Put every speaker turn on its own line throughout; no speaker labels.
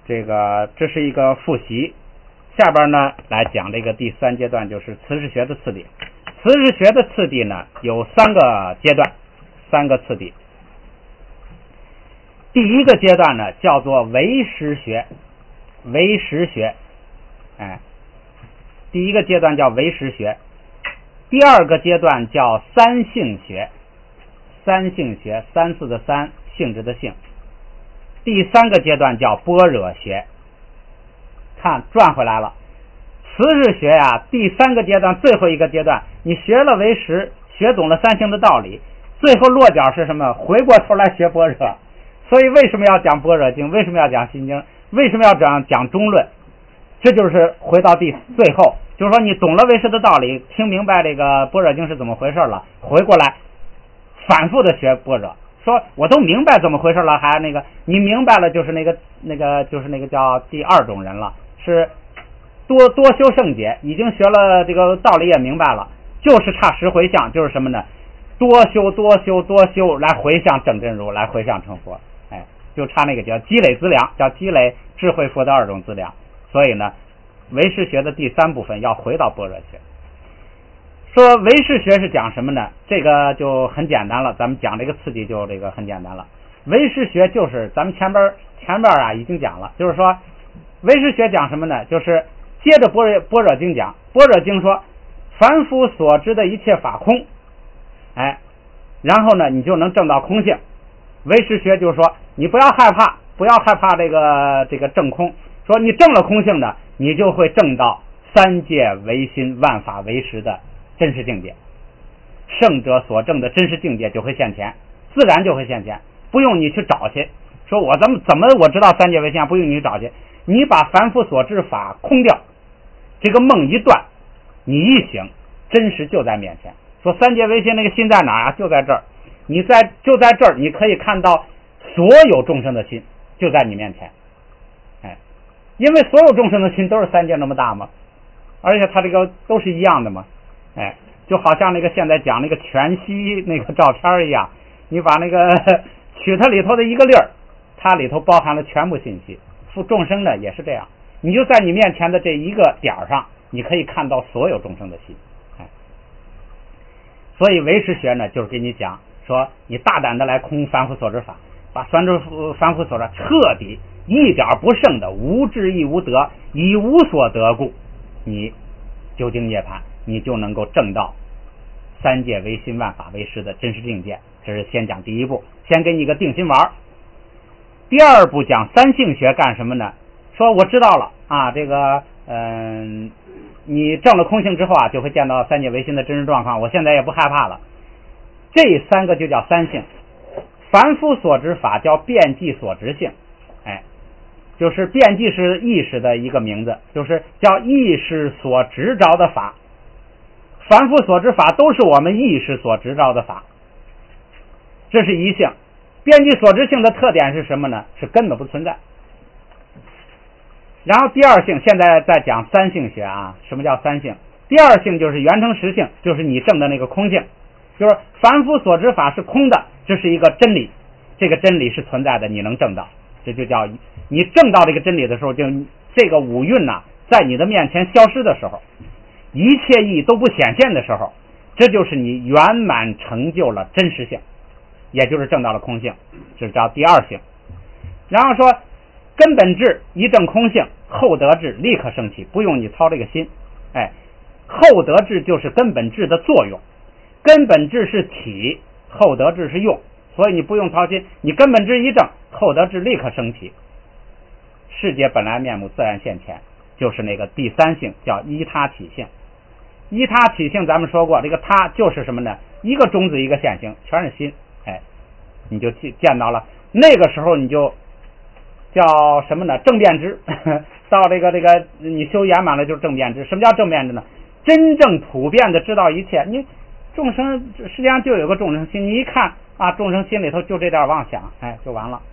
这是一个复习。下边呢来讲这个第三阶段，就是词识学的次第。词识学的次第呢有三个阶段，三个次第。第一个阶段呢叫做为识学，为识学，第一个阶段叫为识学。第二个阶段叫三性学，三性学，三四的三，性质的性。第三个阶段叫般若学。看转回来了，词识学呀，第三个阶段最后一个阶段，你学了为识，学懂了三性的道理，最后落脚是什么？回过头来学般若。所以为什么要讲般若经？为什么要讲心经？为什么要讲中论？这就是回到最后，就是说你懂了为识的道理，听明白这个般若经是怎么回事了，回过来反复的学般若。说我都明白怎么回事了，还你明白了就是那个叫第二种人了，是多修圣解，已经学了这个道理也明白了，就是差十回向，就是什么呢？多修来回向正真如，来回向成佛。就差那个叫积累资粮，叫积累智慧佛的二种资粮。所以呢，唯识学的第三部分要回到般若学。说唯识学是讲什么呢？这个就很简单了，咱们讲这个次第就这个很简单了。唯识学就是咱们前边啊已经讲了，就是说唯识学讲什么呢？就是接着般若经讲，般若经说凡夫所知的一切法空，然后呢你就能证到空性。唯识学就是说你不要害怕这个证空，说你证了空性的，你就会证到三界唯心万法唯识的真实境界，圣者所证的真实境界就会现前，自然就会现前，不用你去找去。说我怎么我知道三界唯心，不用你去找去，你把凡夫所知法空掉，这个梦一断，你一醒，真实就在面前。说三界唯心那个心在哪儿啊？就在这儿。就在这儿，你可以看到所有众生的心就在你面前。因为所有众生的心都是三界那么大嘛，而且它这个都是一样的嘛。就好像那个现在讲那个全息那个照片一样，你把那个取它里头的一个粒儿，它里头包含了全部信息。众生呢也是这样，你就在你面前的这一个点上，你可以看到所有众生的心。所以唯识学呢就是给你讲说，你大胆的来空凡夫所知法，把凡夫所知彻底一点不剩的无智亦无得，以无所得故，你究竟涅槃，你就能够证到三界唯心万法唯识的真实境界。这是先讲第一步，先给你个定心丸。第二步讲三性学干什么呢？说我知道了啊，这个你证了空性之后啊，就会见到三界唯心的真实状况，我现在也不害怕了。这三个就叫三性。凡夫所知法叫遍计所知性，就是遍计是意识的一个名字，就是叫意识所知着的法。凡夫所知法都是我们意识所知着的法，这是一性。遍计所知性的特点是什么呢？是根本不存在。然后第二性，现在在讲三性学啊。什么叫三性？第二性就是圆成实性，就是你证的那个空性，就是凡夫所知法是空的，这是一个真理，这个真理是存在的，你能证到，这就叫你证到这个真理的时候，就这个五蕴在你的面前消失的时候，一切义都不显现的时候，这就是你圆满成就了真实性，也就是证到了空性，这叫第二性。然后说根本智一证空性，后得智立刻升起，不用你操这个心。后得智就是根本智的作用，根本智是体，后得智是用，所以你不用操心，你根本智一证，后得智立刻升起，世界本来面目自然现前，就是那个第三性，叫依他体性。依他体性咱们说过，这个他就是什么呢？一个种子一个现行，全是心。你就见到了，那个时候你就叫什么呢？正遍知。到这个你修圆满了就是正遍知。什么叫正遍知呢？真正普遍的知道一切。你众生实际上就有个众生心，你一看啊，众生心里头就这点妄想，就完了。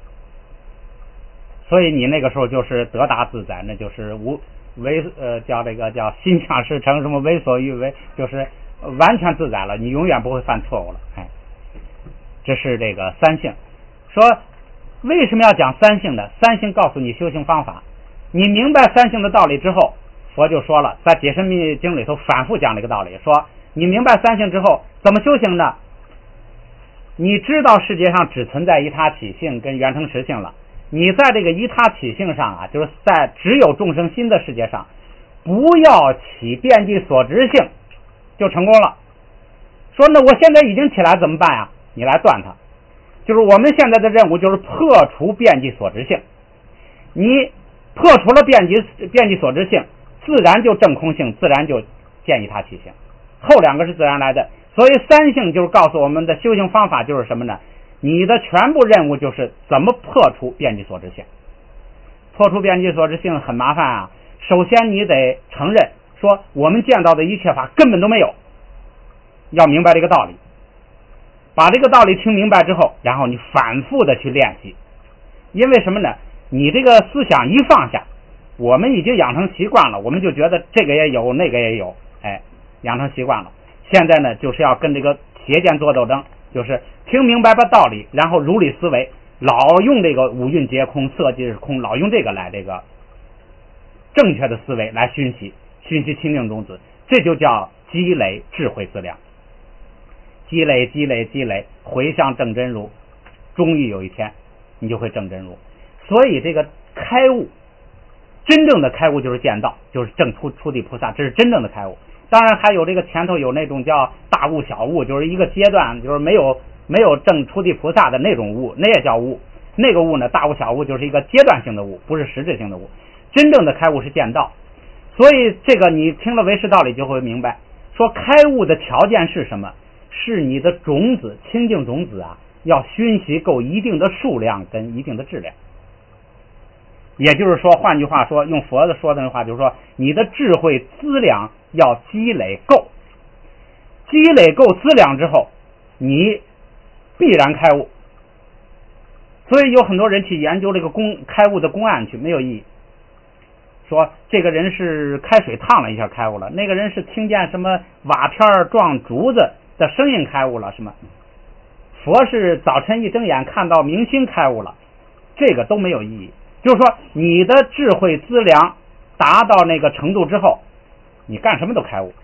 所以你那个时候就是得达自在，那就是叫心想事成，什么为所欲为，就是完全自在了，你永远不会犯错误了。这是这个三性。说为什么要讲三性呢？三性告诉你修行方法。你明白三性的道理之后，佛就说了，在解深密经里头反复讲这个道理，说你明白三性之后怎么修行呢？你知道世界上只存在一他起性跟缘成实性了，你在这个一他起性上啊，就是在只有众生心的世界上，不要起遍计所执性，就成功了。说那我现在已经起来怎么办呀？你来断它。就是我们现在的任务就是破除遍计所执性，你破除了遍计所执性，自然就证空性，自然就见一他起性，后两个是自然来的。所以三性就是告诉我们的修行方法就是什么呢？你的全部任务就是怎么破除遍计所执性。破除遍计所执性很麻烦啊，首先你得承认说我们见到的一切法根本都没有，要明白这个道理。把这个道理听明白之后，然后你反复的去练习。因为什么呢？你这个思想一放下，我们已经养成习惯了，我们就觉得这个也有那个也有，养成习惯了。现在呢就是要跟这个邪见做斗争，就是听明白吧道理，然后如理思维，老用这个五蕴皆空，色即是空，老用这个来这个正确的思维来熏习清净种子，这就叫积累智慧资粮。积累，回向正真如，终于有一天你就会正真如。所以这个开悟，真正的开悟就是见道，就是证出地菩萨，这是真正的开悟。当然还有这个前头有那种叫大悟小悟，就是一个阶段，就是没有证出地菩萨的那种悟，那也叫悟。那个悟呢，大悟小悟就是一个阶段性的悟，不是实质性的悟。真正的开悟是见道。所以这个你听了唯识道理就会明白，说开悟的条件是什么？是你的种子，清净种子啊，要熏习够一定的数量跟一定的质量。也就是说，换句话说，用佛的说的话，就是说你的智慧资粮要积累够，积累够资粮之后，你必然开悟。所以有很多人去研究这个开悟的公案去，没有意义。说这个人是开水烫了一下开悟了，那个人是听见什么瓦片撞竹子的声音开悟了，什么佛是早晨一睁眼看到明星开悟了，这个都没有意义。就是说你的智慧资粮达到那个程度之后，你干什么都开悟。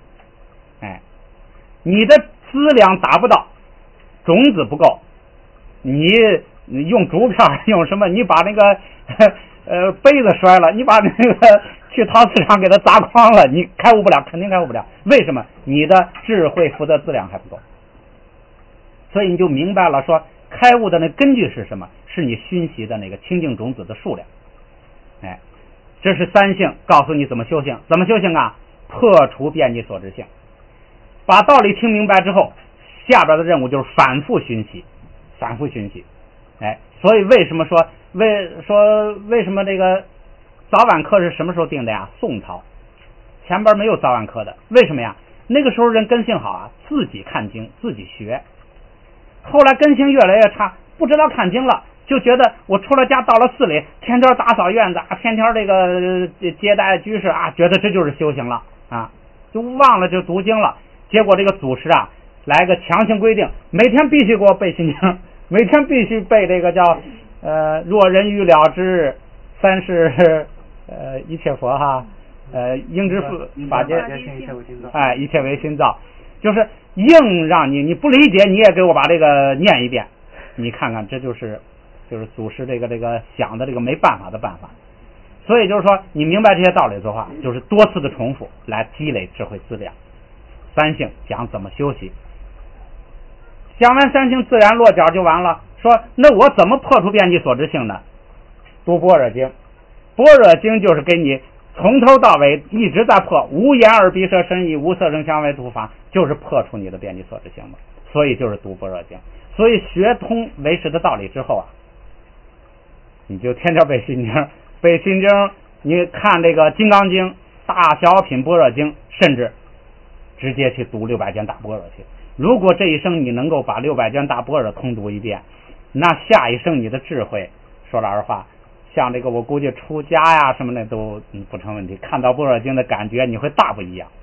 你的资粮达不到，种子不够，你用竹片用什么，你把那个杯子摔了，你把那个去陶瓷厂给它砸光了，你开悟不了，肯定开悟不了。为什么？你的智慧福德资粮还不够。所以你就明白了，说开悟的那根据是什么？是你熏习的那个清净种子的数量。这是三性，告诉你怎么修行。怎么修行啊？破除遍计所执性。把道理听明白之后，下边的任务就是反复熏习，反复熏习。所以为什么说为什么这个早晚课是什么时候定的呀？宋朝，前边没有早晚课的。为什么呀？那个时候人根性好啊，自己看经自己学。后来根性越来越差，不知道看经了，就觉得我出了家到了寺里，天天打扫院子啊，天天这个接待居士啊，觉得这就是修行了啊，就忘了就读经了。结果这个祖师啊来个强行规定，每天必须给我背心经，每天必须背这个叫若人欲了之，三世一切佛哈，应知法界一切为心造，就是硬让你不理解，你也给我把这个念一遍。你看看，这就是祖师这个想的这个没办法的办法。所以就是说，你明白这些道理的话，就是多次的重复来积累智慧资粮。三性讲怎么修习，讲完三性自然落脚就完了。说那我怎么破除遍计所执性呢？读般若经。般若经就是给你从头到尾一直在破，无眼耳鼻舌身意，无色声香味触法，就是破除你的遍计所执性嘛。所以就是读般若经。所以学通唯识的道理之后啊，你就天天背心经，背心经，你看这个金刚经、大小品般若经，甚至直接去读600卷大般若去。如果这一生你能够把600卷大般若通读一遍，那下一生你的智慧，说老实话，像这个我估计出家呀什么的都不成问题。看到般若经的感觉你会大不一样。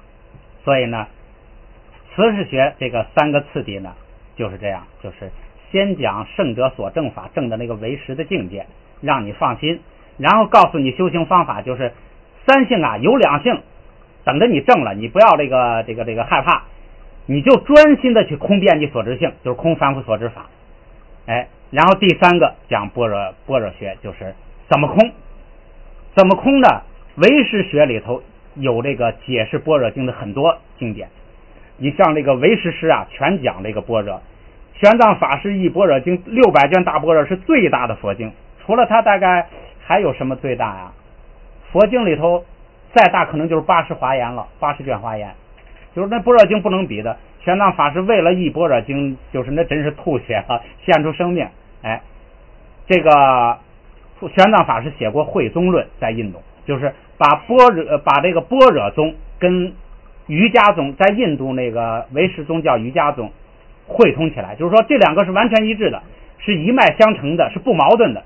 所以呢，慈氏学这个3个次第呢就是这样，就是先讲圣者所证法，证的那个为实的境界，让你放心，然后告诉你修行方法，就是三性啊有两性，等着你证了，你不要这个害怕，你就专心的去空遍计所知性，就是空凡夫所知法。然后第三个讲般若学，就是怎么空。怎么空呢？唯识学里头有这个解释般若经的很多经典，你像这个唯识师啊，全讲这个般若。玄奘法师译般若经600卷大般若是最大的佛经，除了它大概还有什么最大呀？佛经里头再大可能就是80华严了，80卷华严，就是那般若经不能比的。玄奘法师为了译般若经，就是那真是吐血了，献出生命。这个玄奘法师写过慧宗论，在印度，就是把这个般若宗跟瑜伽宗，在印度那个唯识宗叫瑜伽宗汇通起来，就是说这两个是完全一致的，是一脉相承的，是不矛盾的。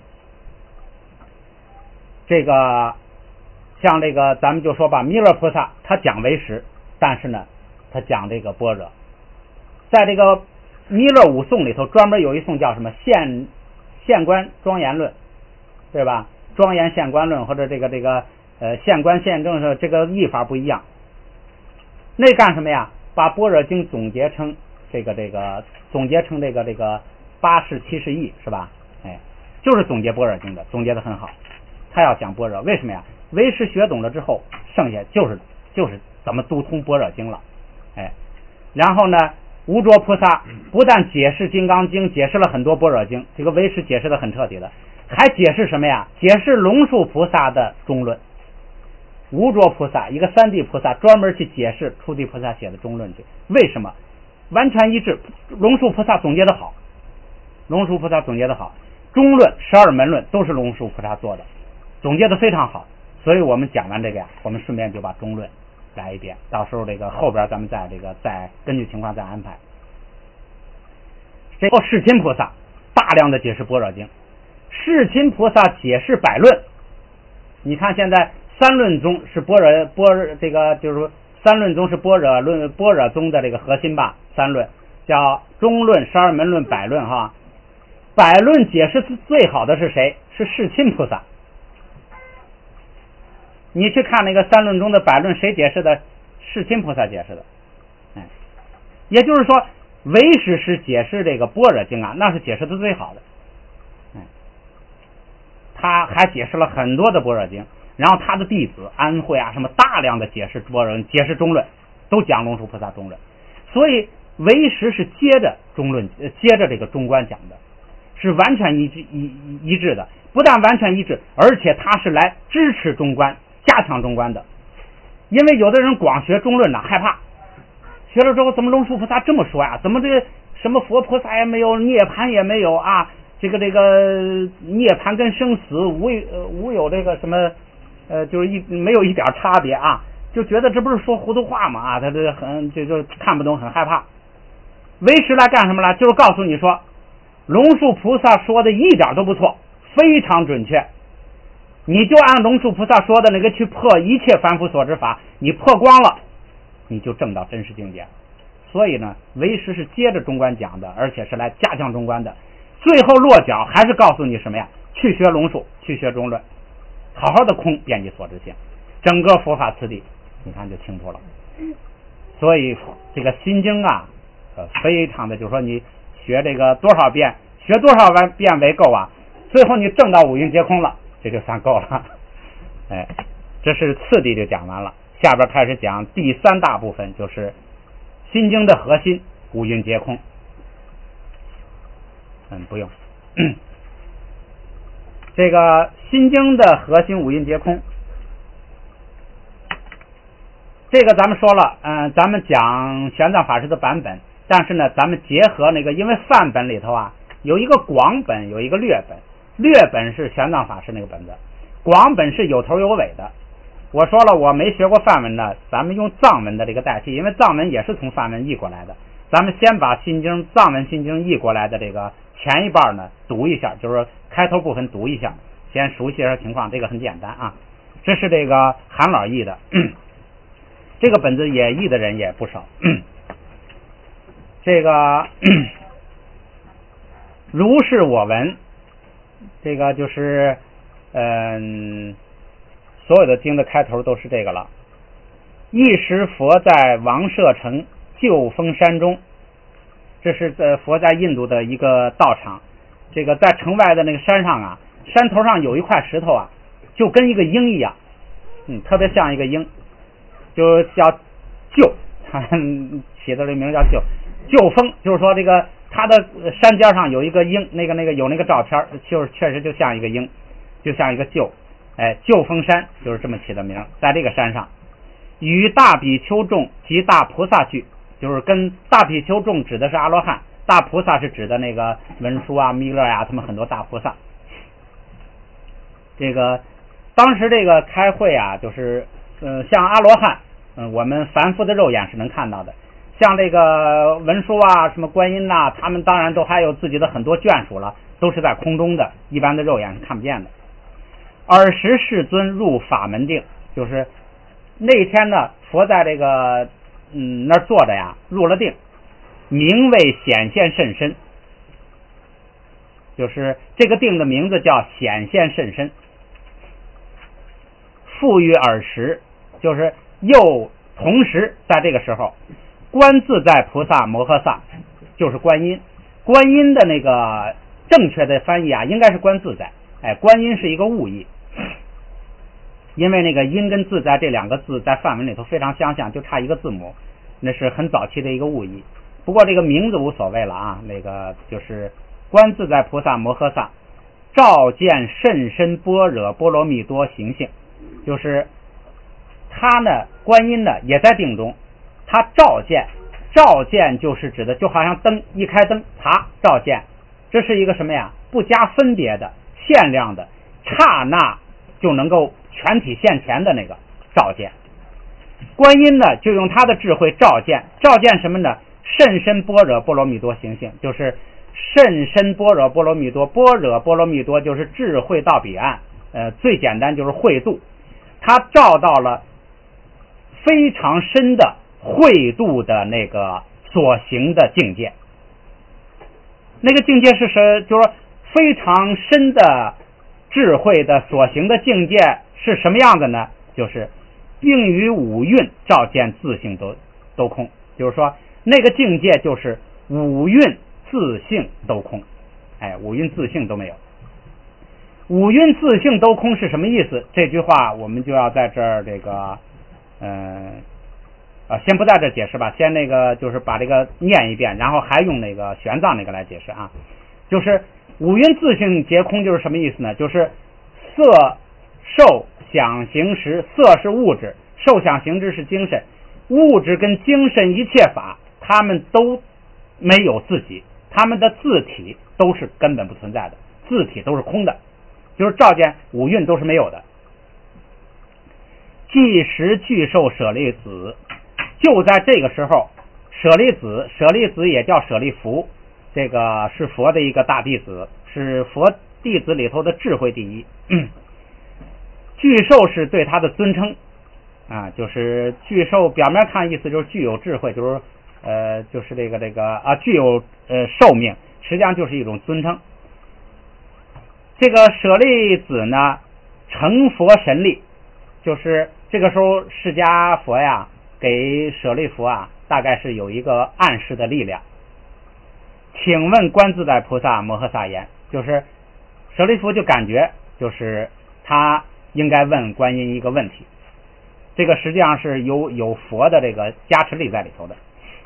这个像这个咱们就说吧，弥勒菩萨他讲唯识，但是呢他讲这个般若。在这个弥勒五颂里头专门有一颂叫什么现观庄严论，对吧？庄严现观论，或者这个现观现证是这个译法不一样。那干什么呀？把般若经总结成这个8世7世义，是吧？就是总结般若经的，总结的很好。他要讲般若，为什么呀？唯识学懂了之后，剩下就是怎么读通般若经了。然后呢，无着菩萨不但解释金刚经，解释了很多般若经，这个唯识解释的很彻底的，还解释什么呀？解释龙树菩萨的中论。无着菩萨一个3D菩萨专门去解释初地菩萨写的中论去，为什么？完全一致。龙树菩萨总结的好，中论12门论都是龙树菩萨做的，总结的非常好。所以我们讲完这个呀，我们顺便就把中论来一遍，到时候这个后边咱们再根据情况再安排。这后世亲菩萨大量的解释般若经，世亲菩萨解释百论。你看现在三论宗是般若这个就是三论宗是般若宗的这个核心吧，三论叫中论、12门论、百论哈。百论解释最好的是谁？是世亲菩萨。你去看那个三论中的百论，谁解释的？世亲菩萨解释的。也就是说唯识师解释这个般若经啊，那是解释的最好的。他还解释了很多的般若经，然后他的弟子安慧啊什么大量的解释般若，解释中论，都讲龙树菩萨中论。所以唯识是接着中论，接着这个中观讲的，是完全一致的。不但完全一致，而且他是来支持中观，加强中观的。因为有的人光学中论呢，害怕学了之后怎么龙树菩萨这么说呀？怎么这个什么佛菩萨也没有，涅槃也没有啊？这个涅槃跟生死无有这个什么就是没有一点差别啊，就觉得这不是说糊涂话嘛啊，他这就看不懂，很害怕。唯识来干什么了？就是告诉你说龙树菩萨说的一点都不错，非常准确，你就按龙树菩萨说的那个去破一切凡夫所知法，你破光了，你就证到真实境界。所以呢，唯识是接着中观讲的，而且是来加强中观的。最后落脚还是告诉你什么呀？去学龙树，去学中论，好好的空遍计所知性，整个佛法次第你看就清楚了。所以这个心经啊非常的，就是说你学这个多少遍，学多少遍为够啊？最后你证到五蕴皆空了，这就算够了。这是次第就讲完了，下边开始讲第3大部分，就是心经的核心五蕴皆空。不用这个心经的核心五蕴皆空，这个咱们说了咱们讲玄奘法师的版本，但是呢咱们结合那个，因为范本里头啊有一个广本，有一个略本。略本是玄奘法师那个本子，广本是有头有尾的。我说了我没学过梵文的，咱们用藏文的这个代替，因为藏文也是从梵文译过来的。咱们先把心经藏文心经译过来的这个前一半呢读一下，就是开头部分读一下，先熟悉一下情况，这个很简单啊。这是这个韩老译的这个本子也译的人也不少这个如是我闻，这个就是所有的经的开头都是这个了。一时佛在王舍城旧峰山中，这是佛在印度的一个道场。这个在城外的那个山上啊，山头上有一块石头啊，就跟一个鹰一样，特别像一个鹰，就叫旧，起的这名叫旧峰，就是说这个它的山尖上有一个鹰，那个有那个照片，就是确实就像一个鹰，就像一个旧，旧峰山就是这么起的名，在这个山上，与大比丘众及大菩萨聚，就是跟大比丘众指的是阿罗汉，大菩萨是指的那个文殊啊、弥勒呀，他们很多大菩萨。这个当时这个开会啊，就是像阿罗汉，我们凡夫的肉眼是能看到的。像这个文殊啊、什么观音呐，他们当然都还有自己的很多眷属了，都是在空中的，一般的肉眼是看不见的。尔时世尊入法门定，就是那天呢，佛在这个那儿坐着呀，入了定，名为显现甚深，就是这个定的名字叫显现甚深。复于尔时，就是又同时在这个时候，观自在菩萨摩诃萨，就是观音。观音的那个正确的翻译啊，应该是观自在。观音是一个误译，因为那个音跟自在这两个字在梵文里头非常相像，就差一个字母，那是很早期的一个误译。不过这个名字无所谓了啊，那个就是观自在菩萨摩诃萨，照见甚深般若波罗蜜多行性，就是他呢，观音呢也在定中，他照见就是指的就好像灯一开灯，照见，这是一个什么呀？不加分别的、限量的，刹那就能够全体现前的那个照见。观音呢就用他的智慧照见什么呢？甚深般若波罗蜜多行性，就是甚深般若波罗蜜多，般若波罗蜜多就是智慧到彼岸，最简单就是慧度，他照到了非常深的慧度的那个所行的境界。那个境界是什？就是说非常深的智慧的所行的境界是什么样的呢？就是并于五蕴照见自性都空，就是说那个境界就是五蕴自性都空，五蕴自性都没有。五蕴自性都空是什么意思？这句话我们就要在这儿这个先不在这解释吧，先那个就是把这个念一遍，然后还用那个玄奘那个来解释啊。就是五蕴自性皆空就是什么意思呢？就是色受想行识，色是物质，受想行识是精神，物质跟精神一切法他们都没有自己，他们的自体都是根本不存在的，自体都是空的，就是照见五蕴都是没有的。即时具受舍利子，就在这个时候，舍利子也叫舍利弗，这个是佛的一个大弟子，是佛弟子里头的智慧第一。具受是对他的尊称啊，就是具受表面看意思就是具有智慧，就是就是这个具有寿命，实际上就是一种尊称。这个舍利子呢，成佛神力，就是这个时候释迦佛呀给舍利弗啊大概是有一个暗示的力量。请问观自在菩萨摩诃萨言，就是舍利弗就感觉就是他应该问观音一个问题，这个实际上是有佛的这个加持力在里头的。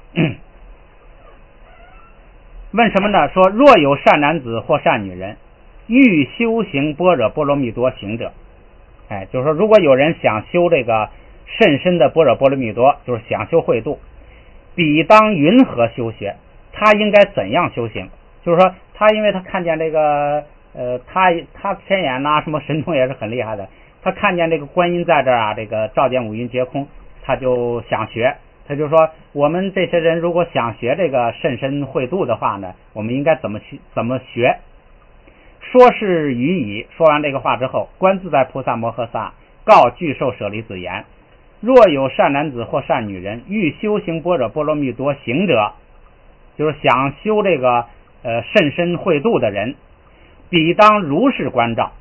问什么呢？说若有善男子或善女人欲修行般若波罗蜜多行者，就是说如果有人想修这个甚深的般若波罗蜜多，就是想修慧度，彼当云何修学？他应该怎样修行？就是说他因为他看见这个他天眼什么神通也是很厉害的，他看见这个观音在这儿啊，这个照见五蕴皆空，他就想学。他就说我们这些人如果想学这个甚深慧度的话呢，我们应该怎么学？说是语已，说完这个话之后，观自在菩萨摩诃萨告具受舍利子言，若有善男子或善女人欲修行般若波罗蜜多行者，就是想修这个甚深慧度的人，彼当如是观照。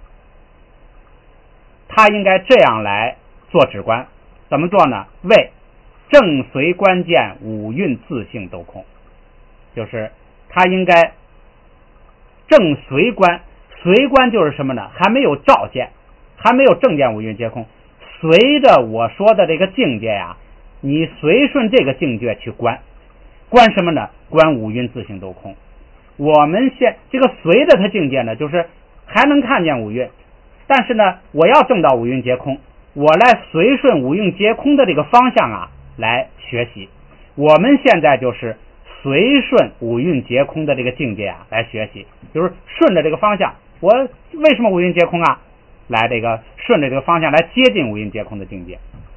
他应该这样来做止观，怎么做呢？为正随观见五蕴自性都空，就是他应该正随观，随观就是什么呢？还没有照见，还没有正见五蕴皆空，随着我说的这个境界呀，你随顺这个境界去观，观什么呢？观五蕴自性都空。我们这个随着它境界呢，就是还能看见五蕴，但是呢，我要证到五蕴皆空，我来随顺五蕴皆空的这个方向啊来学习。我们现在就是随顺五蕴皆空的这个境界啊来学习，就是顺着这个方向，我为什么五蕴皆空啊？来这个顺着这个方向来接近五蕴皆空的境界。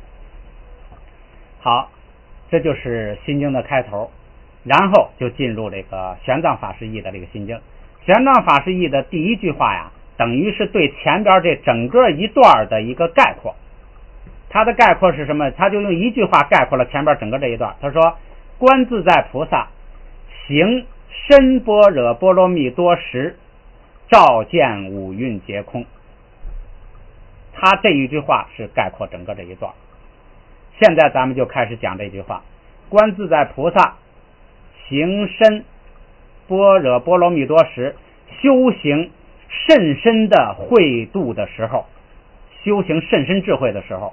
好，这就是心经的开头，然后就进入这个玄奘法师译的这个心经。玄奘法师译的第一句话呀，等于是对前边这整个一段的一个概括。他的概括是什么？他就用一句话概括了前边整个这一段。他说：观自在菩萨行深般若波罗蜜多时，照见五蕴皆空。他这一句话是概括整个这一段。现在咱们就开始讲这句话：观自在菩萨行深般若波罗蜜多时，修行甚深的慧度的时候，修行甚深智慧的时候，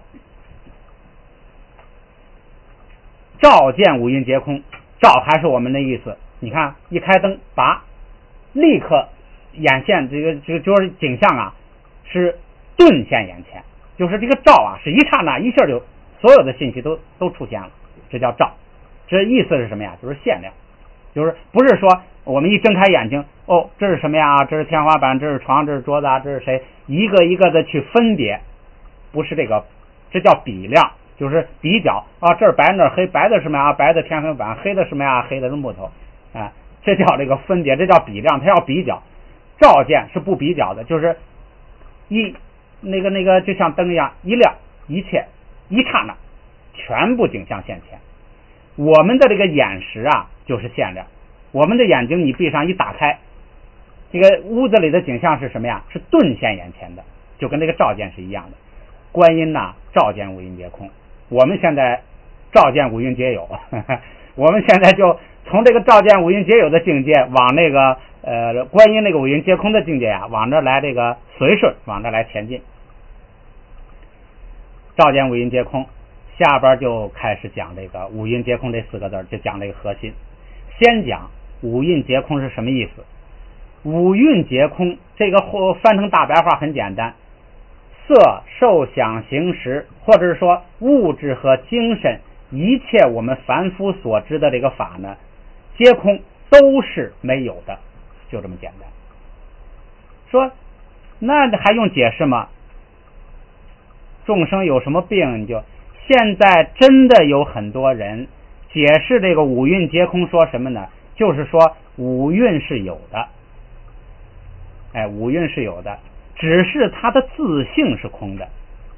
照见五蕴皆空。照还是我们的意思，你看一开灯拔，立刻眼线这个就是景象啊是顿现眼前，就是这个照啊是一刹那一下就所有的信息都出现了，这叫照。这意思是什么呀？就是限量，就是不是说我们一睁开眼睛，哦，这是什么呀？这是天花板，这是床，这是桌子啊，这是谁？一个一个的去分别，不是这个，这叫比量，就是比较啊，这是白那是黑，白的什么呀？白的天花板，黑的什么呀？黑的是木头啊，这叫这个分别，这叫比量，它要比较。照见是不比较的，就是那个就像灯一样，一亮，一切一刹那全部景象现前。我们的这个眼识啊就是限量，我们的眼睛你闭上一打开，这个屋子里的景象是什么呀？是顿现眼前的，就跟这个照见是一样的。观音呐，照见五蕴皆空，我们现在照见五蕴皆有我们现在就从这个照见五蕴皆有的境界往那个观音那个五蕴皆空的境界啊，往这来这个随顺，往这来前进。照见五蕴皆空，下边就开始讲这个五蕴皆空这四个字，就讲这个核心。先讲五蕴皆空是什么意思。五蕴皆空这个翻成大白话很简单，色受想行识，或者是说物质和精神，一切我们凡夫所知的这个法呢，皆空，都是没有的，就这么简单。说那还用解释吗？众生有什么病，你就现在真的有很多人解释这个五蕴皆空，说什么呢？就是说五蕴是有的，五蕴是有的，只是它的自性是空的。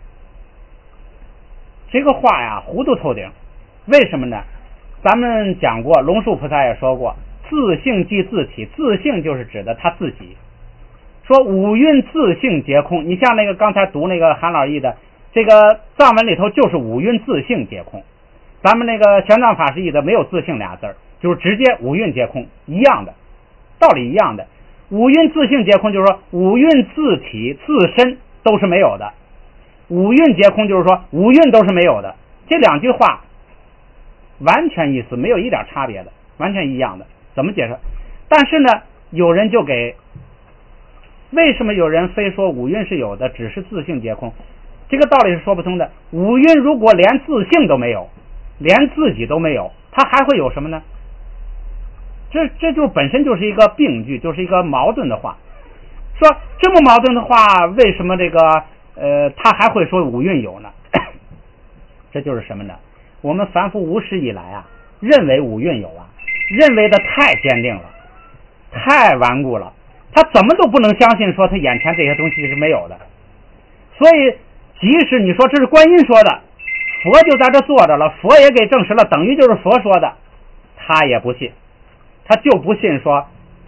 这个话呀糊涂透顶。为什么呢？咱们讲过，龙树菩萨也说过，自性即自体，自性就是指的他自己。说五蕴自性皆空，你像那个刚才读那个韩老译的这个藏文里头就是五蕴自性皆空，咱们那个玄奘法师译的没有自性俩字，就是直接五蕴皆空，一样的道理，一样的。五蕴自性皆空就是说五蕴自体自身都是没有的，五蕴皆空就是说五蕴都是没有的。这两句话完全意思没有一点差别的，完全一样的，怎么解释？但是呢有人就给，为什么有人非说五蕴是有的，只是自性皆空？这个道理是说不通的。五蕴如果连自性都没有，连自己都没有，它还会有什么呢？这就本身就是一个病句，就是一个矛盾的话。说这么矛盾的话，为什么这个他还会说五蕴有呢？这就是什么呢？我们凡夫无始以来啊，认为五蕴有啊，认为的太坚定了，太顽固了，他怎么都不能相信说他眼前这些东西是没有的。所以即使你说这是观音说的，佛就在这坐着了，佛也给证实了，等于就是佛说的，他也不信，他就不信说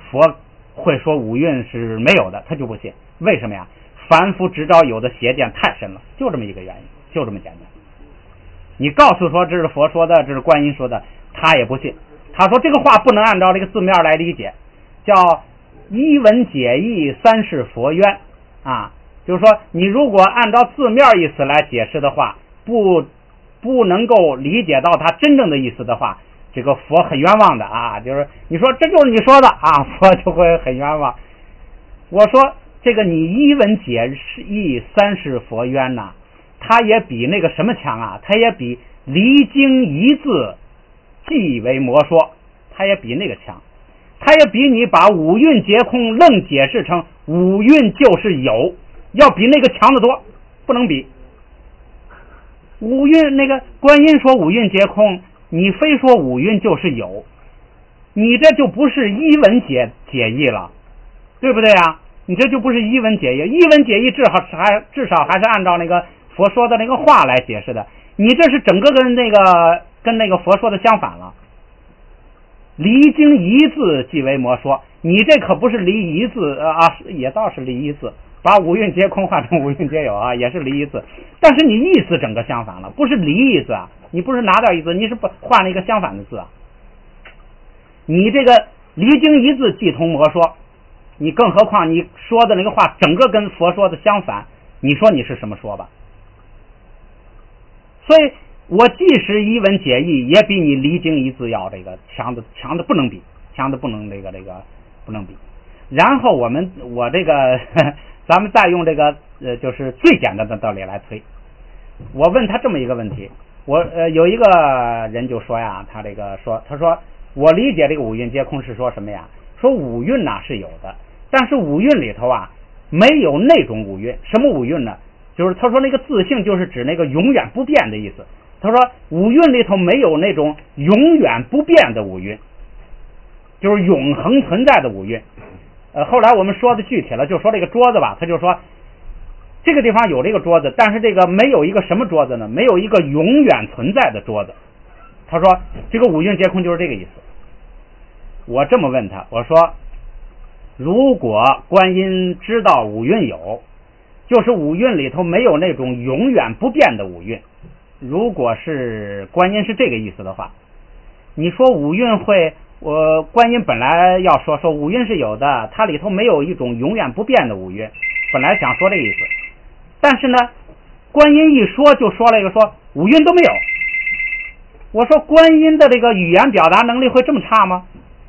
佛会说五蕴是没有的，他就不信。为什么呀？凡夫执着有的邪见太深了，就这么一个原因，就这么简单。你告诉说这是佛说的，这是观音说的，他也不信。他说这个话不能按照这个字面来理解，叫一文解义，三世佛冤啊。就是说，你如果按照字面意思来解释的话，不能够理解到他真正的意思的话，这个佛很冤枉的啊。就是你说这就是你说的啊，佛就会很冤枉。我说这个你一文解义，三世佛冤呐，他也比那个什么强啊？他也比离经一字即为魔说，他也比那个强。他也比你把五蕴皆空愣解释成五蕴就是有，要比那个强得多，不能比。五蕴那个观音说五蕴皆空，你非说五蕴就是有，你这就不是一文解义了，对不对啊？你这就不是一文解义，一文解义至少还是按照那个佛说的那个话来解释的，你这是整个跟那个佛说的相反了。离经一字即为魔说，你这可不是离一字啊，也倒是离一字，把五蕴皆空换成五蕴皆有啊，也是离一字，但是你意思整个相反了，不是离一字啊，你不是拿掉一字，你是换了一个相反的字啊。你这个离经一字即同魔说，你更何况你说的那个话整个跟佛说的相反，你说你是什么说吧？所以我即使一文解义，也比你离经一字要这个强的不能比，强的不能不能比。然后我这个咱们再用这个就是最简单的道理来推。我问他这么一个问题，有一个人就说呀，他说我理解这个五蕴皆空是说什么呀？说五蕴呐是有的，但是五蕴里头啊没有那种五蕴。什么五蕴呢？就是他说那个自性就是指那个永远不变的意思。他说五蕴里头没有那种永远不变的五蕴，就是永恒存在的五蕴。后来我们说的具体了，就说这个桌子吧，他就说这个地方有这个桌子，但是这个没有一个什么桌子呢？没有一个永远存在的桌子。他说这个五蕴皆空就是这个意思。我这么问他，我说如果观音知道五蕴有，就是五蕴里头没有那种永远不变的五蕴。如果是观音是这个意思的话，你说五蕴会，观音本来要说五蕴是有的，它里头没有一种永远不变的五蕴，本来想说这个意思，但是呢，观音一说就说了一个说五蕴都没有。我说观音的这个语言表达能力会这么差吗？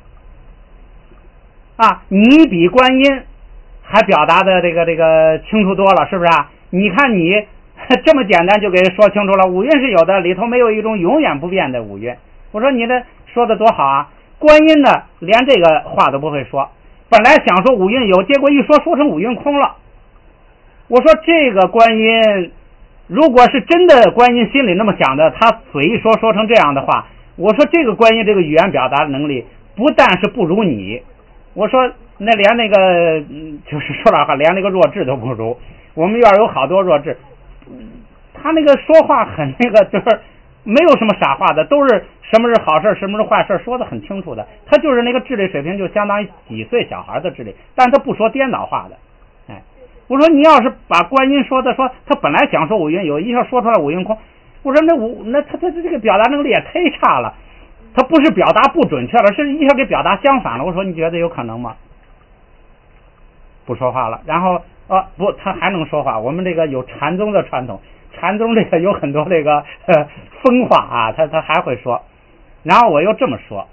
啊，你比观音还表达的这个清楚多了，是不是啊？你看你这么简单就给说清楚了，五蕴是有的，里头没有一种永远不变的五蕴。我说你这说的多好啊！观音呢连这个话都不会说，本来想说五蕴有，结果一说成五蕴空了。我说这个观音如果是真的观音心里那么想的，他嘴一说成这样的话，我说这个观音这个语言表达能力不但是不如你，我说那连那个就是说老话，连那个弱智都不如。我们院有好多弱智，他那个说话很就是没有什么傻话的，都是什么是好事什么是坏事说得很清楚的。他就是那个智力水平就相当于几岁小孩的智力，但他不说颠倒话的。我说你要是把观音说他本来想说五蕴有，一下说出来五蕴空，我说那他这个表达能力也太差了，他不是表达不准确了，是一下给表达相反了。我说你觉得有可能吗？不说话了。然后不，他还能说话。我们这个有禅宗的传统，禅宗这个有很多这个风话啊，他还会说。然后我又这么说，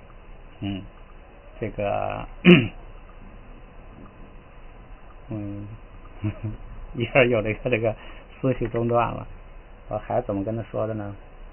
这个一会儿有这个思绪中断了，我还怎么跟他说的呢？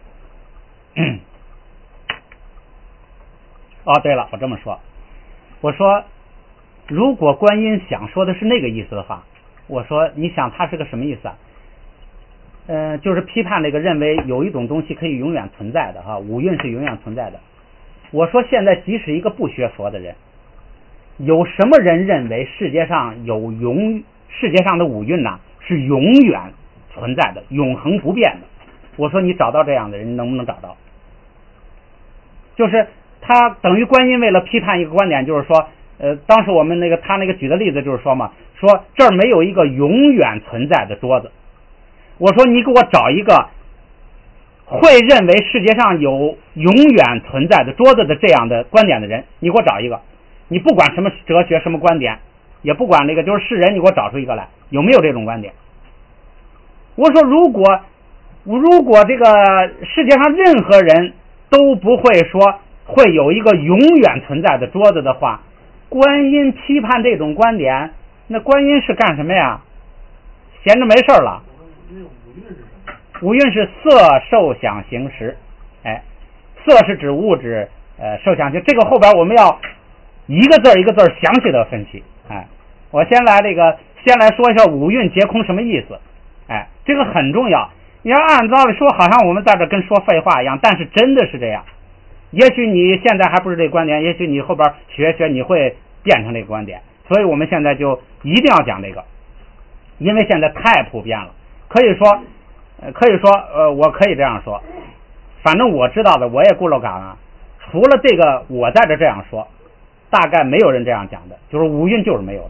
对了，我这么说，我说如果观音想说的是那个意思的话，我说你想他是个什么意思啊？就是批判这个认为有一种东西可以永远存在的五蕴是永远存在的。我说现在即使一个不学佛的人，有什么人认为世界上的五蕴呢是永远存在的，永恒不变的？我说你找到这样的人，能不能找到？就是他等于观音为了批判一个观点，就是说当时我们他举的例子就是说嘛，说这儿没有一个永远存在的桌子。我说你给我找一个会认为世界上有永远存在的桌子的这样的观点的人，你给我找一个。你不管什么哲学什么观点，也不管就是世人，你给我找出一个来，有没有这种观点？我说如果这个世界上任何人都不会说会有一个永远存在的桌子的话，观音批判这种观点，那观音是干什么呀？闲着没事了。五蕴是色受想行识，色是指物质，受想行，这个后边我们要一个字一个字详细的分析。我先来说一下五蕴皆空什么意思。这个很重要。你要按道理说，好像我们在这跟说废话一样，但是真的是这样。也许你现在还不是这个观点，也许你后边学你会变成这个观点。所以我们现在就一定要讲这个，因为现在太普遍了。可以说我可以这样说，反正我知道的，我也孤陋寡闻，除了这个我在这样说，大概没有人这样讲的，就是五蕴就是没有的，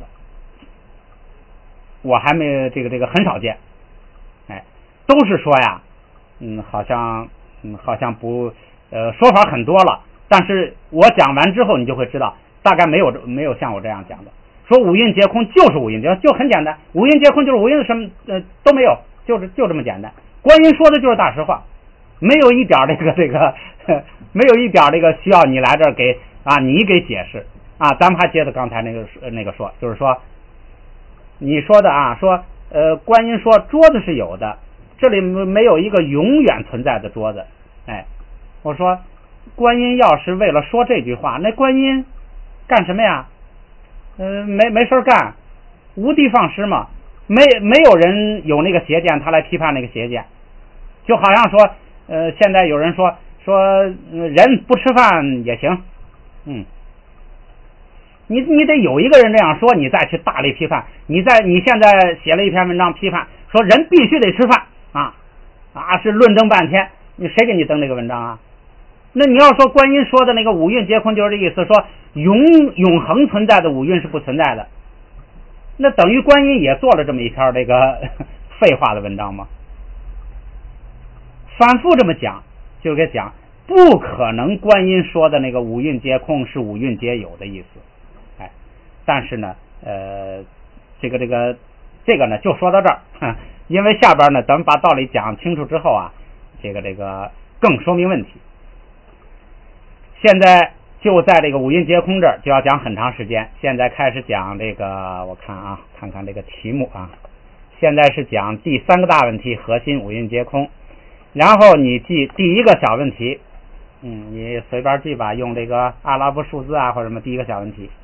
我还没这个很少见。都是说呀，好像不说法很多了，但是我讲完之后你就会知道，大概没有像我这样讲的，说五蕴皆空就是五蕴皆空，就很简单，五蕴皆空就是五蕴什么都没有，就这么简单。观音说的就是大实话，没有一点没有一点需要你来这儿你给解释啊。咱们还接着刚才那个说，就是说你说的说观音说桌子是有的，这里没有一个永远存在的桌子。我说观音要是为了说这句话，那观音干什么呀？没事干，无的放矢嘛。没有人有那个邪见，他来批判那个邪见。就好像说现在有人说人不吃饭也行。你得有一个人这样说，你再去大力批判。你现在写了一篇文章批判说人必须得吃饭是论证半天，谁给你登这个文章啊？那你要说观音说的那个五蕴皆空，就是这意思，说永恒存在的五蕴是不存在的，那等于观音也做了这么一篇这个废话的文章吗？反复这么讲，就给讲不可能观音说的那个五蕴皆空是五蕴皆有的意思。但是呢这个呢就说到这儿，因为下边呢咱们把道理讲清楚之后这个更说明问题。现在就在这个五蕴皆空这儿就要讲很长时间。现在开始讲这个，我看看这个题目现在是讲第三个大问题，核心五蕴皆空。然后你记第一个小问题，你随便记吧，用这个阿拉伯数字或者什么。第一个小问题，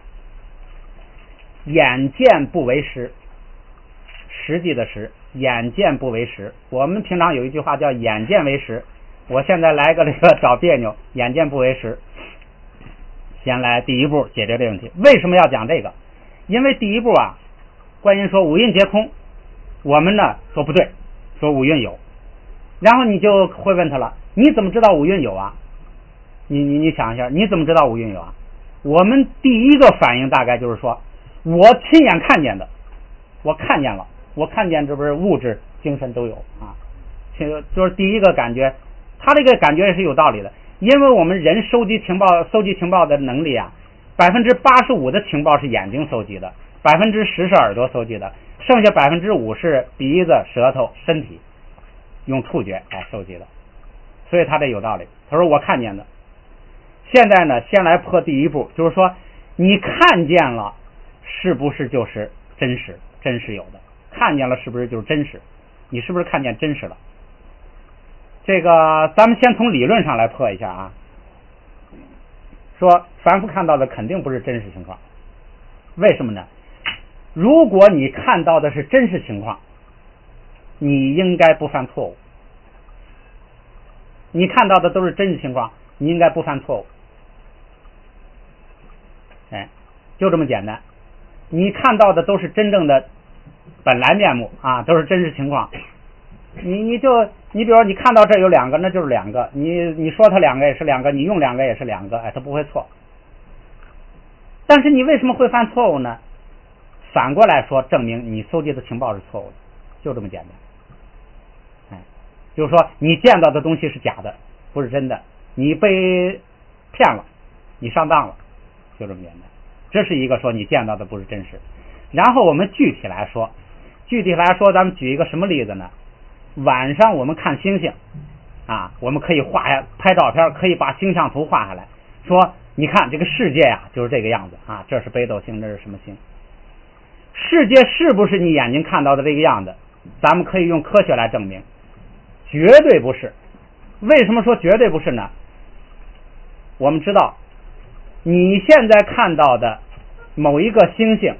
眼见不为实，实际的实，眼见不为实。我们平常有一句话叫眼见为实，我现在来个找别扭，眼见不为实。先来第一步解决这个问题。为什么要讲这个？因为第一步观音说五蕴皆空，我们呢说不对，说五蕴有。然后你就会问他了，你怎么知道五蕴有你想一下，你怎么知道五蕴有我们第一个反应大概就是说，我亲眼看见的，我看见了，我看见这不是物质精神都有就是第一个感觉。他这个感觉也是有道理的，因为我们人收集情报的能力85%的情报是眼睛搜集的，10%是耳朵搜集的，剩下5%是鼻子、舌头、身体用触觉来收集的。所以他这有道理。他说我看见的。现在呢，先来破第一步，就是说你看见了是不是就是真实有的？看见了是不是就是真实？你是不是看见真实了？这个咱们先从理论上来破一下说凡夫看到的肯定不是真实情况。为什么呢？如果你看到的是真实情况，你应该不犯错误。你看到的都是真实情况，你应该不犯错误。就这么简单。你看到的都是真正的本来面目都是真实情况。你比如说你看到这有两个，那就是两个，你说它两个也是两个，你用两个也是两个，它不会错。 但是你为什么会犯错误呢？反过来说，证明你搜集的情报是错误的，就这么简单。就是说你见到的东西是假的，不是真的，你被骗了，你上当了，就这么简单。这是一个说你见到的不是真实。然后我们具体来说，咱们举一个什么例子呢？晚上我们看星星我们可以拍照片，可以把星象图画下来，说你看这个世界就是这个样子这是北斗星，这是什么星？世界是不是你眼睛看到的这个样子？咱们可以用科学来证明，绝对不是。为什么说绝对不是呢？我们知道你现在看到的某一个星星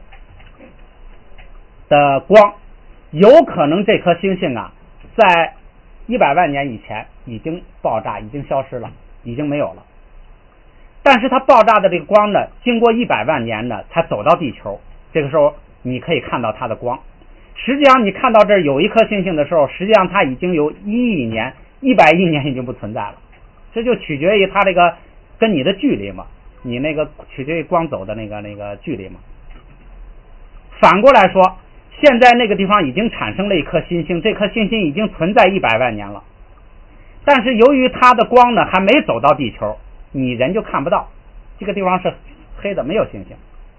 的光，有可能这颗星星在100万年以前已经爆炸，已经消失了，已经没有了。但是它爆炸的这个光呢，经过100万年呢才走到地球，这个时候你可以看到它的光。实际上你看到这儿有一颗星星的时候，实际上它已经有1亿年、100亿年已经不存在了。这就取决于它这个跟你的距离嘛，你那个取决于光走的那个距离嘛。反过来说，现在那个地方已经产生了一颗新星，这颗新星已经存在100万年了，但是由于它的光呢还没走到地球，你人就看不到，这个地方是黑的，没有星星。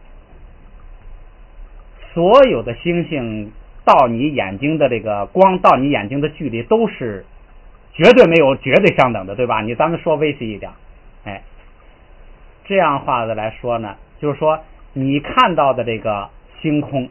所有的星星到你眼睛的这个光到你眼睛的距离都是绝对没有绝对相等的，对吧？咱们说微细一点，这样话的来说呢，就是说你看到的这个星空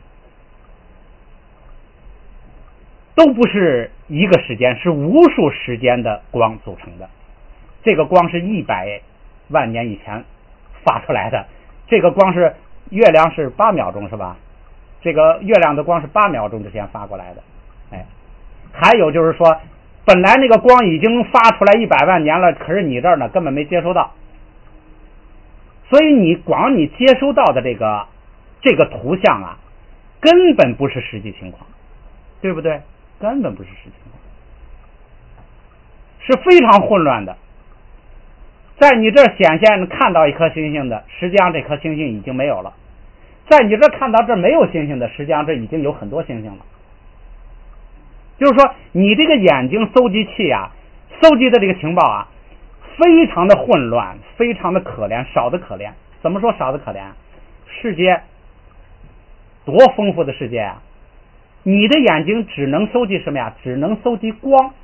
都不是一个时间，是无数时间的光组成的。这个光是100万年以前发出来的，这个光是月亮是8秒钟是吧？这个月亮的光是8秒钟之前发过来的。还有就是说，本来那个光已经发出来100万年了，可是你这儿呢根本没接收到，所以你接收到的这个图像根本不是实际情况，对不对？根本不是实际情况，是非常混乱的。在你这儿显现看到一颗星星的，实际上这颗星星已经没有了；在你这儿看到这没有星星的，实际上这已经有很多星星了。就是说你这个眼睛搜集器搜集的这个情报非常的混乱，非常的可怜，少的可怜。怎么说少的可怜？世界多丰富的世界你的眼睛只能搜集什么呀？只能搜集光。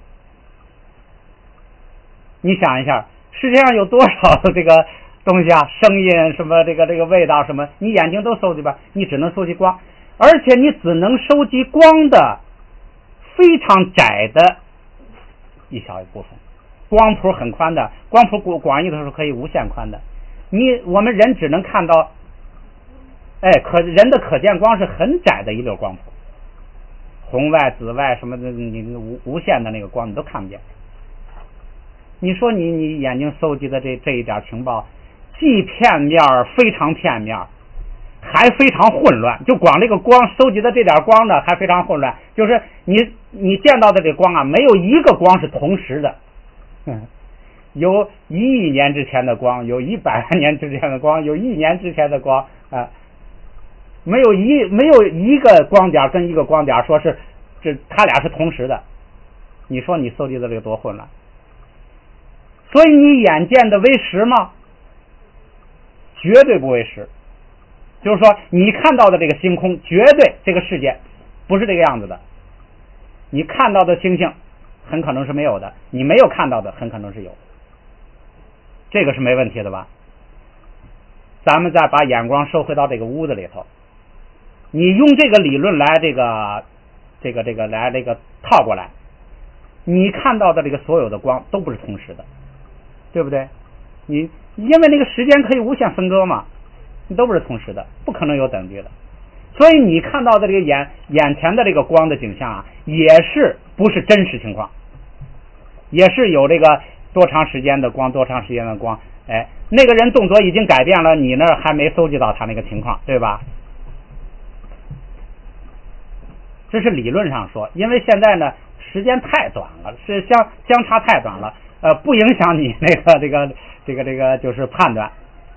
你想一下，世界上有多少的这个东西声音什么这个味道什么，你眼睛都搜集吧，你只能搜集光，而且你只能收集光的非常窄的一小一部分。光谱很宽的，光谱广义的时候可以无限宽的。我们人只能看到人的可见光是很窄的一溜光谱，红外紫外什么的，你无限的那个光你都看不见。你说你眼睛搜集的这一点情报既片面非常片面，还非常混乱，就光这个光搜集的这点光呢还非常混乱，就是你见到的这光没有一个光是同时的，有1亿年之前的光，有100万年之前的光，有1年之前的光没有一个光点跟一个光点说是它俩是同时的。你说你搜集的这个多混乱。所以你眼见的为实吗？绝对不为实。就是说你看到的这个星空，绝对这个世界不是这个样子的。你看到的星星很可能是没有的，你没有看到的很可能是有，这个是没问题的吧？咱们再把眼光收回到这个屋子里头，你用这个理论来这个套过来，你看到的这个所有的光都不是同时的，对不对？因为那个时间可以无限分割嘛，你都不是同时的，不可能有等距的。所以你看到的这个眼前的这个光的景象也是不是真实情况，也是有这个多长时间的光，那个人动作已经改变了，你那儿还没搜集到他那个情况，对吧？这是理论上说，因为现在呢时间太短了，是相差太短了，不影响你那个这个就是判断。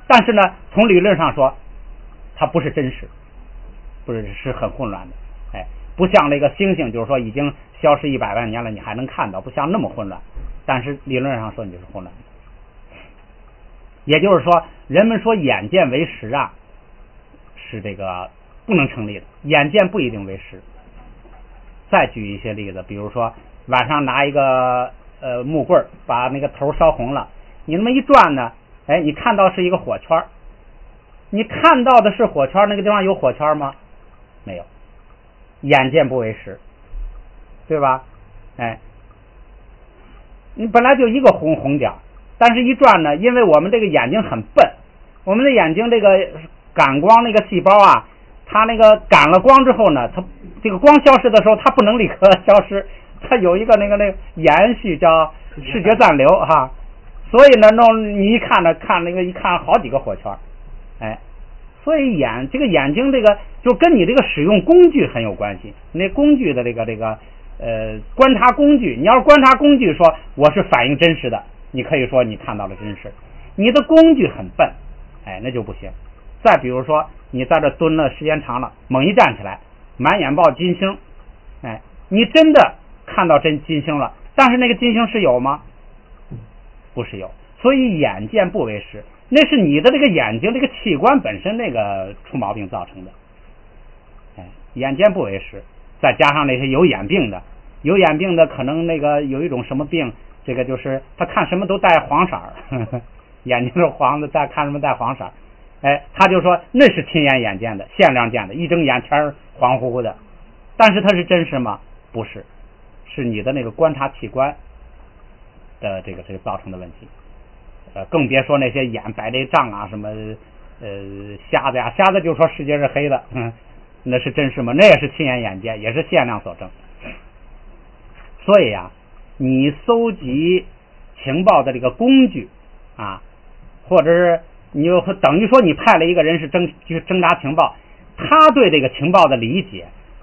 但是呢，从理论上说，它不是真实，是很混乱的。哎，不像那个星星，就是说已经消失100万年了，你还能看到，不像那么混乱。但是理论上说你就是混乱的。也就是说，人们说眼见为实啊，是这个不能成立的，眼见不一定为实。再举一些例子，比如说晚上拿一个木棍把那个头烧红了，你那么一转呢，哎，你看到是一个火圈，你看到的是火圈，那个地方有火圈吗？没有，眼见不为实，对吧？哎，你本来就一个红点，但是一转呢，因为我们这个眼睛很笨，我们的眼睛这个感光那个细胞啊，它那个感了光之后呢，它这个光消失的时候，它不能立刻消失，它有一个那个延续叫视觉暂留哈，所以呢，你一看呢，看那个一看好几个火圈，哎，所以这个眼睛这个就跟你这个使用工具很有关系，那工具的这个观察工具，你要是观察工具说我是反映真实的，你可以说你看到了真实，你的工具很笨，哎，那就不行。再比如说你在这蹲了时间长了，猛一站起来，满眼冒金星，哎，你真的看到真金星了，但是那个金星是有吗？不是有，所以眼见不为实，那是你的这个眼睛这个器官本身那个出毛病造成的，哎，眼见不为实。再加上那些有眼病的可能那个有一种什么病，这个就是他看什么都带黄色儿，眼睛是黄的，看什么带黄色，哎，他就说那是亲眼见的，限量见的，一睁眼前黄乎乎的，但是它是真实吗？不是，是你的那个观察器官的这个造成的问题。更别说那些眼白内障啊，什么瞎子呀，瞎子就说世界是黑的，那是真实吗？那也是亲眼见，也是限量所证。所以啊，你搜集情报的这个工具啊，或者是你就等于说你派了一个人是侦查情报，他对这个情报的理解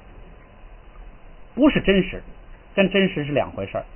不是真实，跟真实是两回事儿，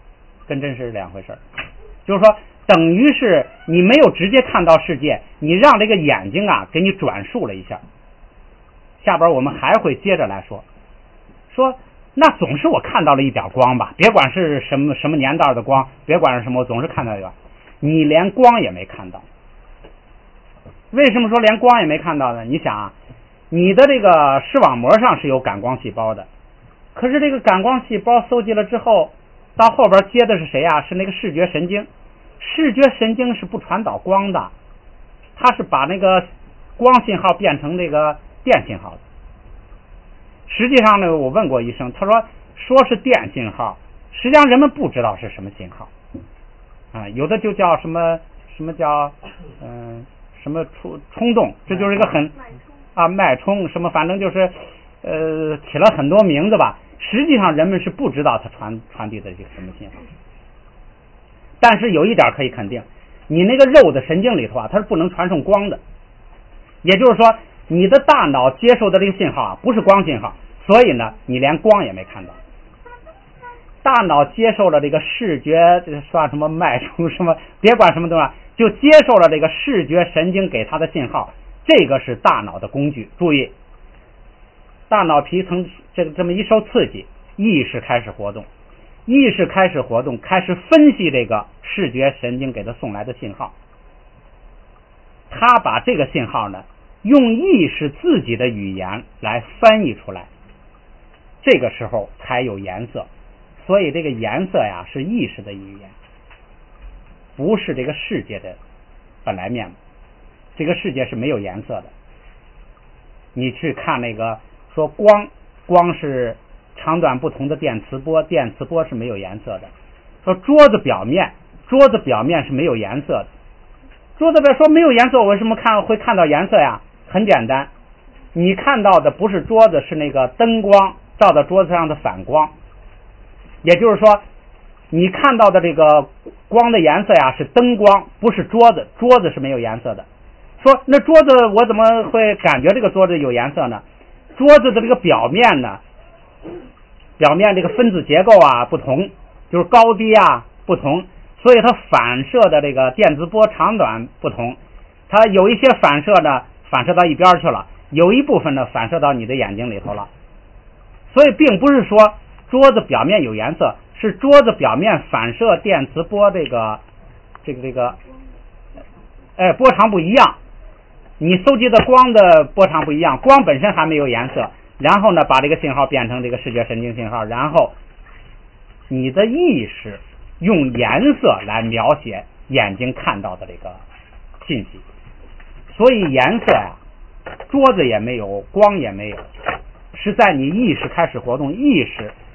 就是说等于是你没有直接看到世界，你让这个眼睛啊给你转述了一下。下边我们还会接着来说那总是我看到了一点光吧，别管是什么年代的光，别管是什么，我总是看到一个，你连光也没看到。为什么说连光也没看到呢？你想啊，你的这个视网膜上是有感光细胞的，可是这个感光细胞搜集了之后，到后边接的是谁啊？是那个视觉神经。视觉神经是不传导光的，它是把那个光信号变成这个电信号的。实际上呢，我问过医生，他说是电信号，实际上人们不知道是什么信号啊，有的就叫什么叫什么冲动，这就是一个脉冲什么，反正就是起了很多名字吧。实际上人们是不知道它传递的这个什么信号。但是有一点可以肯定，你那个肉的神经里头啊，它是不能传送光的，也就是说你的大脑接受的这个信号啊不是光信号，所以呢你连光也没看到。大脑接受了这个视觉，这算什么脉冲什么，别管什么东西，就接受了这个视觉神经给它的信号，这个是大脑的工具。注意，大脑皮层这么一受刺激，意识开始活动，开始分析这个视觉神经给它送来的信号，他把这个信号呢用意识自己的语言来翻译出来，这个时候才有颜色。所以这个颜色呀是意识的语言，不是这个世界的本来面目。这个世界是没有颜色的。你去看那个说光是长短不同的电磁波是没有颜色的。说桌子表面是没有颜色的。桌子表说没有颜色，我为什么会看到颜色呀？很简单，你看到的不是桌子，是那个灯光照到桌子上的反光。也就是说，你看到的这个光的颜色呀是灯光，不是桌子是没有颜色的。说那桌子我怎么会感觉这个桌子有颜色呢？桌子的这个表面呢，表面这个分子结构啊不同，就是高低啊不同，所以它反射的这个电磁波长短不同， 它有一些反射呢反射到一边去了，有一部分呢反射到你的眼睛里头了。所以并不是说桌子表面有颜色，是桌子表面反射电磁波波长不一样，你搜集的光的波长不一样，光本身还没有颜色，然后呢把这个信号变成这个视觉神经信号，然后你的意识用颜色来描写眼睛看到的这个信息。所以颜色呀，桌子也没有，光也没有，是在你意识开始活动，意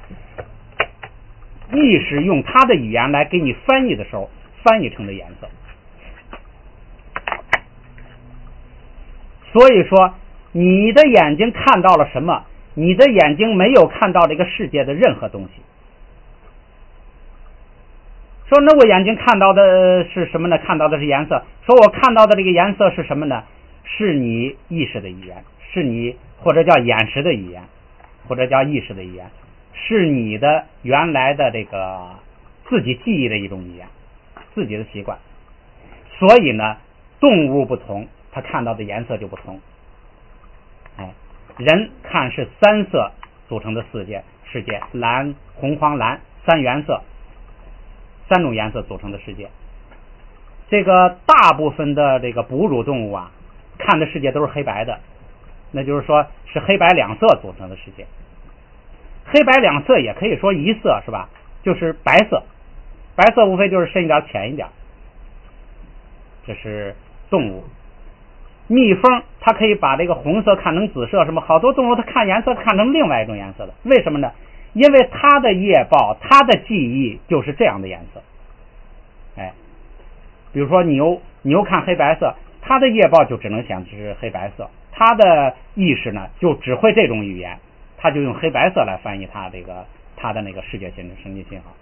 识用它的语言来给你翻译的时候翻译成的颜色。所以说你的眼睛看到了什么，你的眼睛没有看到这个世界的任何东西。说那我眼睛看到的是什么呢？看到的是颜色。说我看到的这个颜色是什么呢？是你意识的语言，是你或者叫眼识的语言，或者叫意识的语言，是你的原来的这个自己记忆的一种语言，自己的习惯。所以呢动物不同，它看到的颜色就不同。人看是三色组成的世界，蓝红黄蓝三原色，三种颜色组成的世界。这个大部分的这个哺乳动物啊，看的世界都是黑白的，那就是说是黑白两色组成的世界。黑白两色也可以说一色，是吧？就是白色，白色无非就是深一点浅一点。这是动物。蜜蜂它可以把这个红色看成紫色，什么好多动物它看颜色看成另外一种颜色的，为什么呢？因为它的业报，它的记忆就是这样的颜色。比如说牛看黑白色，它的业报就只能显示黑白色，它的意识呢就只会这种语言，它就用黑白色来翻译它的那个视觉神经信号。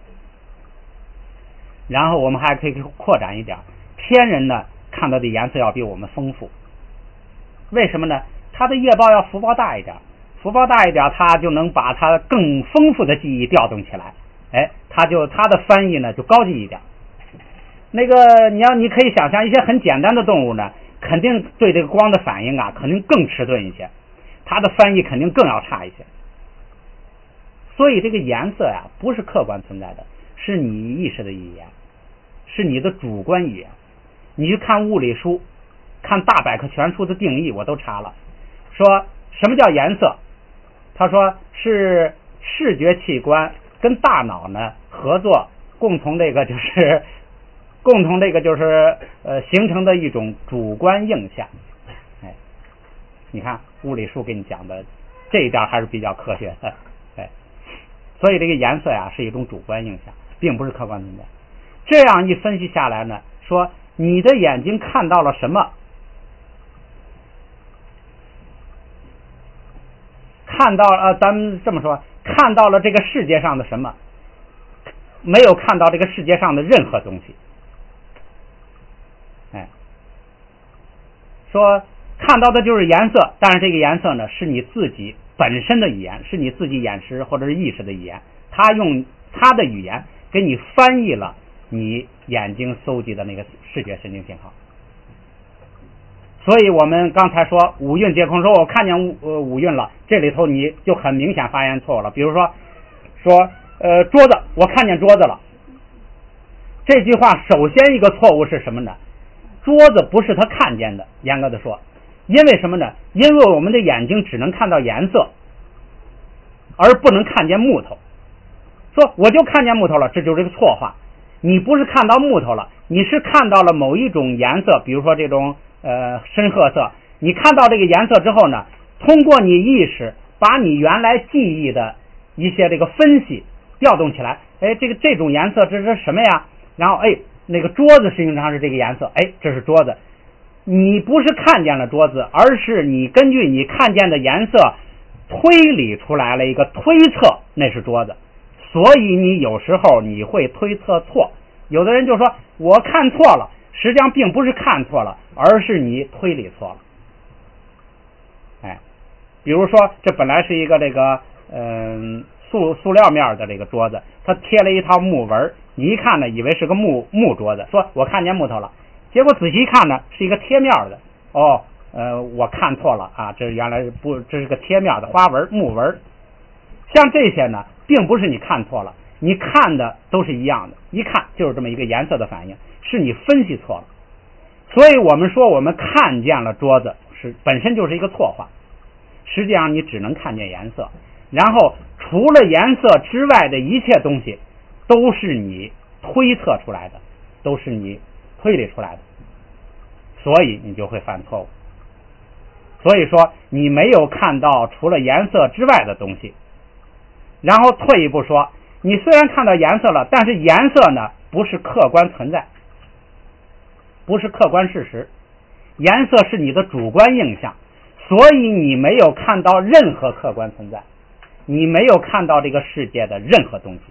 然后我们还可以扩展一点，天人呢看到的颜色要比我们丰富。为什么呢？它的业报要福报大一点，福报大一点，它就能把它更丰富的记忆调动起来，它的翻译呢就高级一点。那个你可以想象一些很简单的动物呢，肯定对这个光的反应啊肯定更迟钝一些，它的翻译肯定更要差一些。所以这个颜色呀不是客观存在的，是你意识的语言，是你的主观语言。你去看物理书，看大百科全书的定义我都查了，说什么叫颜色，他说是视觉器官跟大脑呢合作共同这个就是形成的一种主观印象。你看物理书给你讲的这一点还是比较科学的。所以这个颜色呀是一种主观印象，并不是客观存在。这样一分析下来呢，说你的眼睛看到了什么，咱们这么说，看到了这个世界上的什么，没有看到这个世界上的任何东西。说看到的就是颜色，但是这个颜色呢是你自己本身的语言，是你自己眼识或者是意识的语言，他用他的语言给你翻译了你眼睛搜集的那个视觉神经信号。所以我们刚才说五蕴皆空，说我看见五蕴了，这里头你就很明显发现错了。比如说桌子，我看见桌子了，这句话首先一个错误是什么呢？桌子不是他看见的，严格的说，因为什么呢？因为我们的眼睛只能看到颜色，而不能看见木头。说我就看见木头了，这就是个错话。你不是看到木头了，你是看到了某一种颜色，比如说这种深褐色。你看到这个颜色之后呢，通过你意识把你原来记忆的一些这个分析调动起来，这种颜色这是什么呀？然后那个桌子实际上是这个颜色，这是桌子。你不是看见了桌子，而是你根据你看见的颜色推理出来了一个推测，那是桌子。所以你有时候你会推测错，有的人就说我看错了，实际上并不是看错了，而是你推理错了。比如说这本来是一个这个塑料面的这个桌子，它贴了一套木纹，你一看呢以为是个木桌子，说我看见木头了， 结果仔细一看呢，是一个贴面的。我看错了啊，这原来不，这是个贴面的花纹木纹。像这些呢，并不是你看错了，你看的都是一样的，一看就是这么一个颜色的反应，是你分析错了。所以我们说我们看见了桌子本身就是一个错话，实际上你只能看见颜色，然后除了颜色之外的一切东西都是你推测出来的，都是你推理出来的，所以你就会犯错误。所以说你没有看到除了颜色之外的东西。然后退一步说，你虽然看到颜色了，但是颜色呢不是客观存在，不是客观事实，颜色是你的主观印象，所以你没有看到任何客观存在，你没有看到这个世界的任何东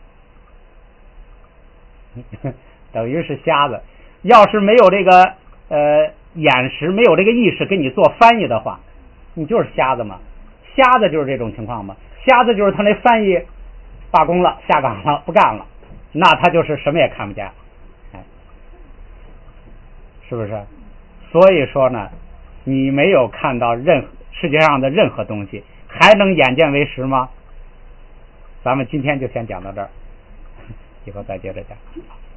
西等于是瞎子。要是没有这个眼识，没有这个意识给你做翻译的话，你就是瞎子嘛。瞎子就是这种情况嘛。瞎子就是他那翻译罢工了，下岗了，不干了，那他就是什么也看不见，是不是？所以说呢，你没有看到世界上的任何东西，还能眼见为实吗？咱们今天就先讲到这儿，以后再接着讲。